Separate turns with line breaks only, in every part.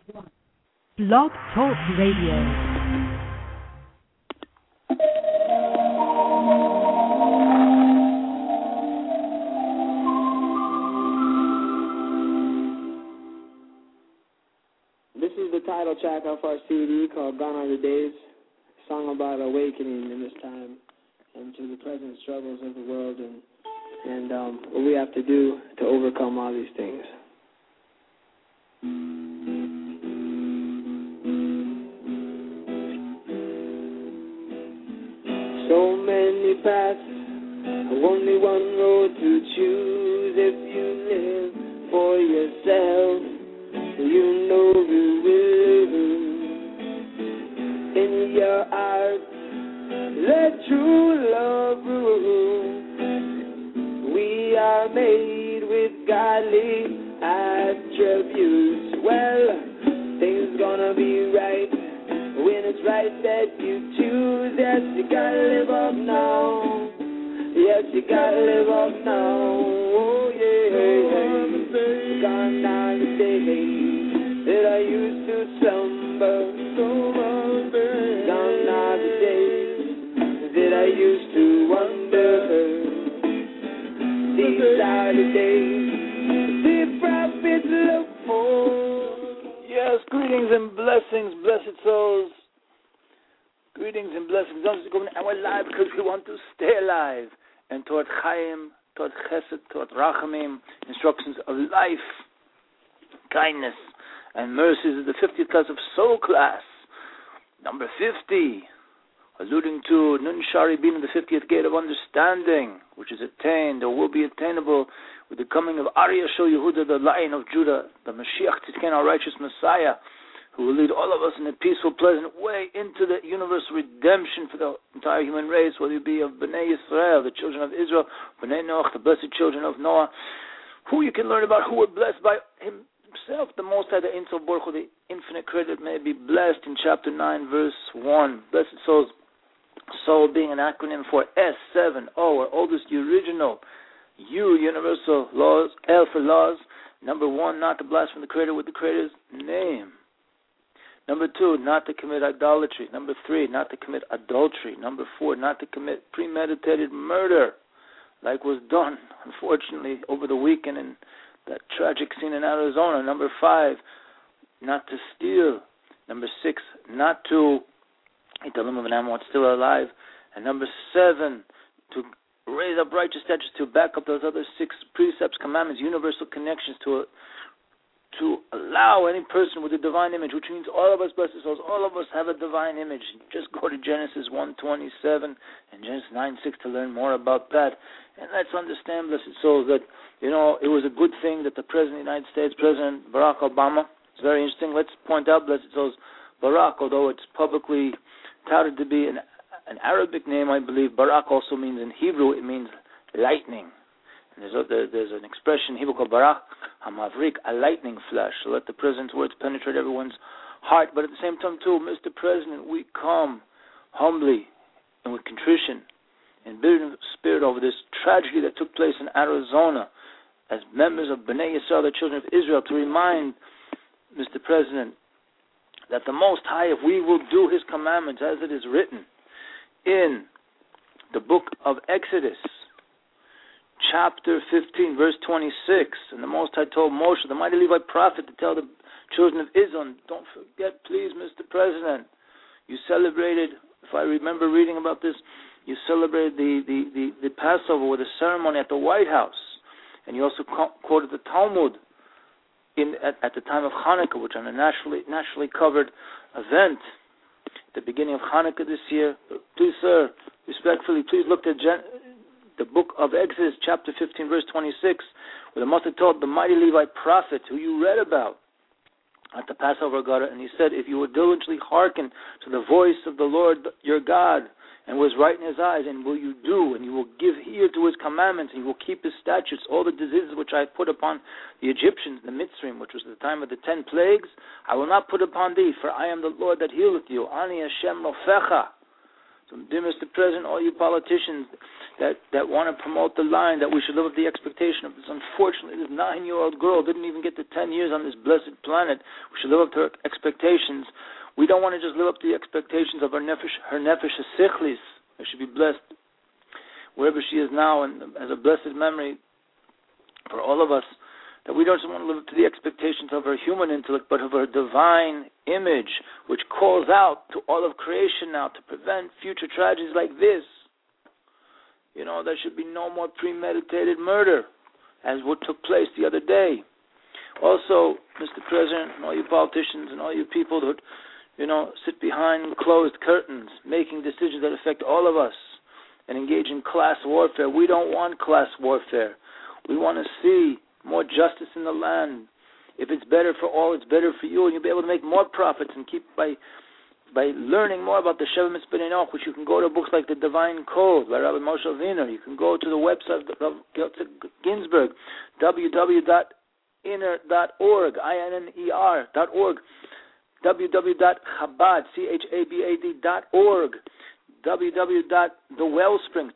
Blog Talk Radio.
This is the title track of our CD called Gone Are the Days, a song about awakening in this time and to the present struggles of the world and what we have to do to overcome all these things. So many paths, only one road to choose. If you live for yourself, you know you will. In your heart, let true love rule. We are made with godly attributes. Well, things gonna be right when it's right that you choose. Yes, you gotta live up now. Yes, you gotta live up now. Oh, yeah. Gone are the days that I used to slumber. Gone are the days that I used to wonder. These are the days the prophets look for.
Yes, greetings and blessings, blessed souls. Greetings and blessings. And we're live because we want to stay alive. And toward Chaim, toward Chesed, toward Rachamim, instructions of life, kindness, and mercies is the 50th class of Soul class. Number 50, alluding to Nun Shari being the 50th gate of understanding, which is attained or will be attainable with the coming of Arya Shel Yehuda, the Lion of Judah, the Mashiach Tzidken, our righteous Messiah, who will lead all of us in a peaceful, pleasant way into the universal redemption for the entire human race, whether it be of Bnei Yisrael, the children of Israel, Bnei Noach, the blessed children of Noah, who you can learn about, who were blessed by himself, the Most High, the Ein Sof Baruch Hu, the infinite credit may be blessed in chapter 9, verse 1. Blessed souls, soul being an acronym for S7O, or oldest, the original, U, universal laws, L for laws. Number 1, not to blaspheme the Creator with the Creator's name. Number 2, not to commit idolatry. Number 3, not to commit adultery. Number 4, not to commit premeditated murder, like was done, unfortunately, over the weekend in that tragic scene in Arizona. Number 5, not to steal. Number 6, not to eat the limb of an animal that's still alive. And number 7, to raise up righteous statutes to back up those other 6 precepts, commandments, universal connections to allow any person with a divine image, which means all of us, blessed souls, all of us have a divine image. Just go to Genesis 1:27 and Genesis 9:6 to learn more about that. And let's understand, blessed souls, that, it was a good thing that the President of the United States, President Barack Obama, it's very interesting. Let's point out, blessed souls, Barack, although it's publicly touted to be an Arabic name, I believe, Barak also means, in Hebrew, it means lightning. And there's an expression in Hebrew called Barak HaMavrik, a lightning flash. So let the President's words penetrate everyone's heart. But at the same time, too, Mr. President, we come humbly and with contrition and bitter spirit over this tragedy that took place in Arizona as members of Bnei Yisrael, the children of Israel, to remind Mr. President that the Most High, if we will do His commandments as it is written in the book of Exodus, chapter 15, verse 26, and the Most High told Moshe, the mighty Levite prophet, to tell the children of Israel, don't forget, please, Mr. President, you celebrated, if I remember reading about this, you celebrated the Passover with a ceremony at the White House, and you also quoted the Talmud at the time of Hanukkah, which on a nationally covered event at the beginning of Hanukkah this year. Please, sir, respectfully, please look at the book of Exodus, chapter 15, verse 26, where the Most High told the mighty Levite prophet, who you read about at the Passover Garden, and he said, if you would diligently hearken to the voice of the Lord your God, and was right in his eyes, and will you do, and you will give ear to his commandments, and you will keep his statutes, all the diseases which I have put upon the Egyptians, the Mitzrayim, which was the time of the 10 plagues, I will not put upon thee, for I am the Lord that healeth you. Ani Hashem Rofecha. So, dear Mr. President, all you politicians that want to promote the line that we should live up to the expectation of this, unfortunately, this 9-year-old girl didn't even get to 10 years on this blessed planet. We should live up to her expectations. We don't want to just live up to the expectations of her nefesh sichlis. She should be blessed wherever she is now, and as a blessed memory for all of us, that we don't just want to live up to the expectations of her human intellect, but of her divine image, which calls out to all of creation now to prevent future tragedies like this. There should be no more premeditated murder, as what took place the other day. Also, Mr. President, and all you politicians and all you people that, sit behind closed curtains, making decisions that affect all of us, and engage in class warfare. We don't want class warfare. We want to see more justice in the land. If it's better for all, it's better for you, and you'll be able to make more profits and keep by learning more about the Sheva Mitzvah Enoch, which you can go to books like The Divine Code by Rabbi Moshe Wiener. You can go to the website of Rabbi Ginsburg, www.inner.org, INNER.org, www.chabad, CHABAD.org, www.thewellspring,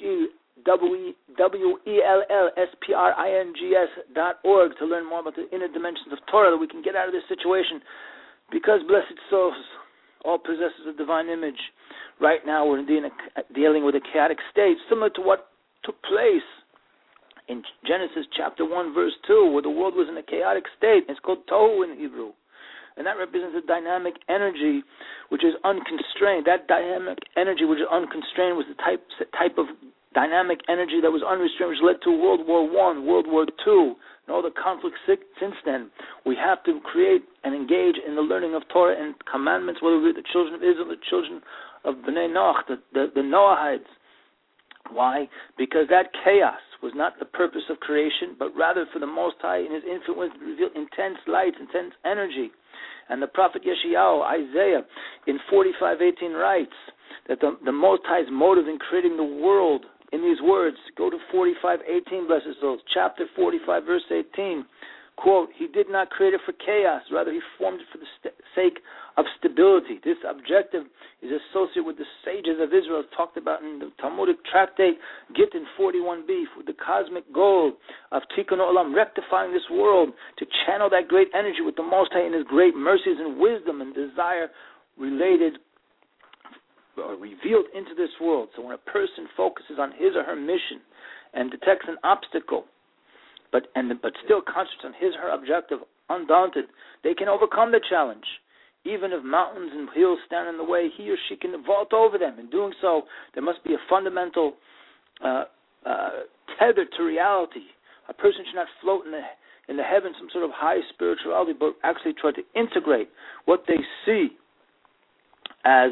THEWELLSPRINGS.org to learn more about the inner dimensions of Torah, that we can get out of this situation. Because blessed souls, all possessors of divine image, right now we're dealing with a chaotic state, similar to what took place in Genesis chapter 1, verse 2, where the world was in a chaotic state. It's called Tohu in Hebrew. And that represents a dynamic energy which is unconstrained. That dynamic energy which is unconstrained was the type of dynamic energy that was unrestrained, which led to World War I, World War II, and all the conflicts since then. We have to create and engage in the learning of Torah and commandments, whether we're the children of Israel, the children of Bnei Noach, the Noahites. Why? Because that chaos was not the purpose of creation, but rather for the Most High in His infinite wisdom to reveal intense light, intense energy. And the prophet Yeshayahu, Isaiah, in 45:18 writes that the Most High's motive in creating the world, in these words, go to 45:18, blessed souls, chapter 45, verse 18, quote, He did not create it for chaos, rather He formed it for the sake of stability. This objective is associated with the sages of Israel, talked about in the Talmudic tractate Gittin 41b, with the cosmic goal of Tikkun Olam, rectifying this world, to channel that great energy with the Most High in His great mercies and wisdom and desire related or revealed into this world. So when a person focuses on his or her mission and detects an obstacle, but still concentrates on his or her objective, undaunted, they can overcome the challenge. Even if mountains and hills stand in the way, he or she can vault over them. In doing so, there must be a fundamental tether to reality. A person should not float in the heavens, some sort of high spirituality, but actually try to integrate what they see as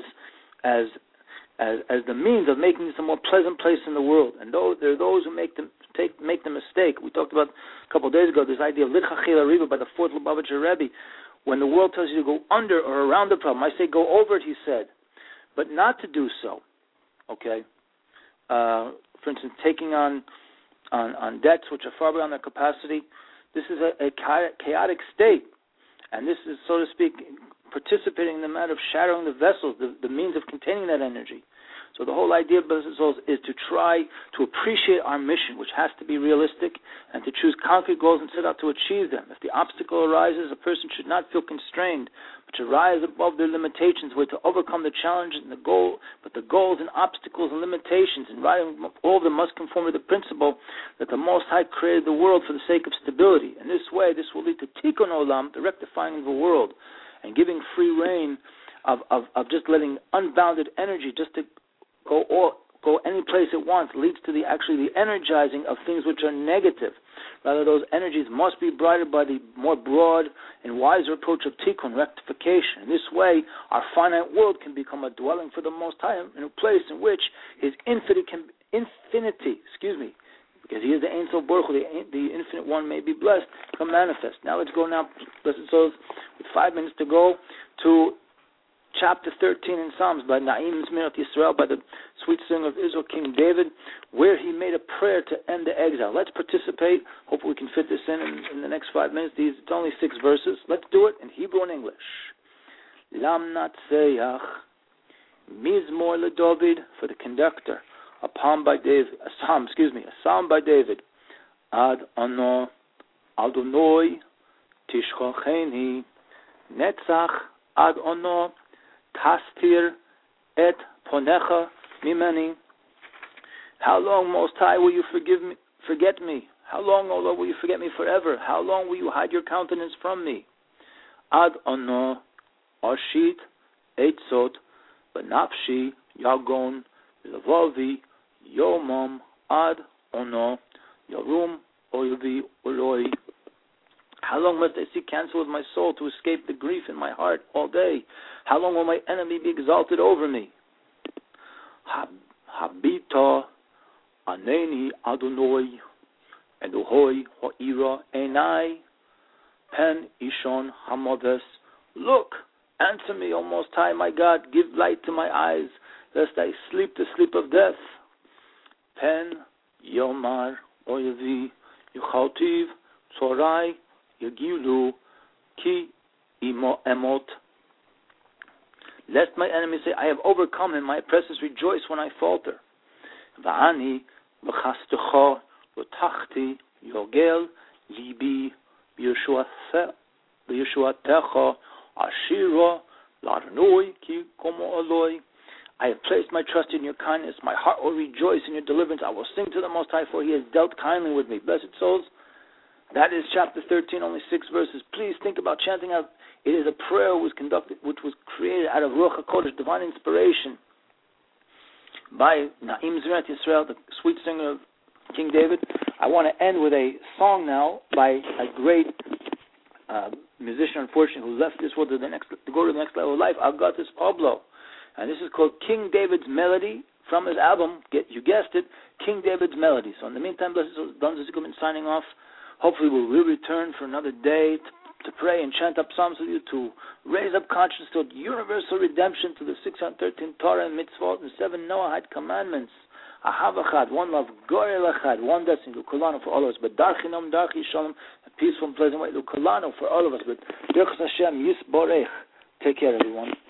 the means of making this a more pleasant place in the world. And there are those who make the mistake. We talked about a couple of days ago this idea of Litchachil Ariba by the fourth Lubavitcher Rebbe. When the world tells you to go under or around the problem, I say go over it, he said, but not to do so. Okay? For instance, taking on debts which are far beyond their capacity. This is a chaotic state, and this is, so to speak, participating in the matter of shattering the vessels, the means of containing that energy. So the whole idea of Blessed Souls is to try to appreciate our mission, which has to be realistic, and to choose concrete goals and set out to achieve them. If the obstacle arises, a person should not feel constrained, but to rise above their limitations, way to overcome the challenges and the goal. But the goals and obstacles and limitations, and all of them must conform to the principle that the Most High created the world for the sake of stability. In this way, this will lead to Tikkun Olam, the rectifying of the world, and giving free rein of just letting unbounded energy just to go any place it wants, leads to the energizing of things which are negative. Rather, those energies must be bridled by the more broad and wiser approach of tikkun, rectification. In this way, our finite world can become a dwelling for the Most High, in a place in which His infinity, because He is the Ein Sof Baruch Hu, the Infinite One may be blessed, come manifest. Now let's go blessed souls, with 5 minutes to go, to chapter 13 in Psalms by Naim Zmirat Yisrael, by the sweet singer of Israel, King David, where he made a prayer to end the exile. Let's participate. Hopefully we can fit this in the next 5 minutes. It's only 6 verses. Let's do it in Hebrew and English. Lam Natseach Mizmor LeDavid, for the conductor, a psalm by David. Ad Ono Adonai Tishchocheni Netzach Ad Ono Tastir Et Ponecha Mimeni. How long, Most High, will you forget me? How long, O Lord, will you forget me forever? How long will you hide your countenance from me? Ad Ono Oshit Eitzot Benafshi Yagon Levavi Yomam Ad Ono Yarum Oyevi Oloi. How long must I seek counsel with my soul to escape the grief in my heart all day? How long will my enemy be exalted over me? Habita Aneni Adonai Elohoi Ha'ira Enai Pen Ishon Hamodes. Look, answer me, O Most High, my God, give light to my eyes, lest I sleep the sleep of death. Pen Yomar Oyevi Yuchaltiv Tzorai Yagilu Ki Imo Emot. Lest my enemies say, I have overcome him, my oppressors rejoice when I falter. Va'ani B'chastecha L'tachti Yogel Libi B'Yeshuatecha Ashira Larnoi Ki Komo Eloi. I have placed my trust in your kindness. My heart will rejoice in your deliverance. I will sing to the Most High, for he has dealt kindly with me. Blessed souls, that is chapter 13, only 6 verses. Please think about chanting out. It is a prayer which was created out of Ruach HaKodesh, divine inspiration, by Naim Zvirat Yisrael, the sweet singer of King David. I want to end with a song now by a great musician, unfortunately, who left this world to go to the next level of life, Agatis Pablo. And this is called King David's Melody from his album, you guessed it, King David's Melody. So in the meantime, blessed Don Zizikum signing off. Hopefully we'll return for another day to pray and chant up psalms with you, to raise up conscience to universal redemption, to the 613 Torah and Mitzvot and 7 Noahide commandments. Ahav Echad, one love, Gorel Echad, one destiny, Lukulano for all of us, but Darchinom, Darchi Shalom, a peaceful and pleasant way, Lukulano for all of us, but Birchas Hashem, Yisborech. Take care, everyone.